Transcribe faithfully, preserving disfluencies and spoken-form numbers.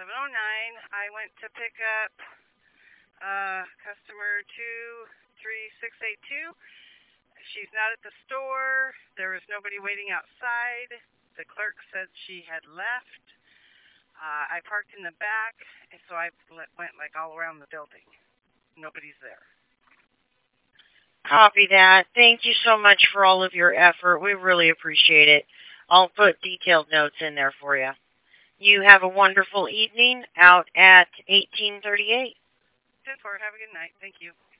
seven oh nine. I went to pick up uh, customer two three six eight two. She's not at the store. There was nobody waiting outside. The clerk said she had left. Uh, I parked in the back, and so I went like all around the building. Nobody's there. Copy that. Thank you so much for all of your effort. We really appreciate it. I'll put detailed notes in there for you. You have a wonderful evening out at eighteen thirty-eight. ten four. Have a good night. Thank you.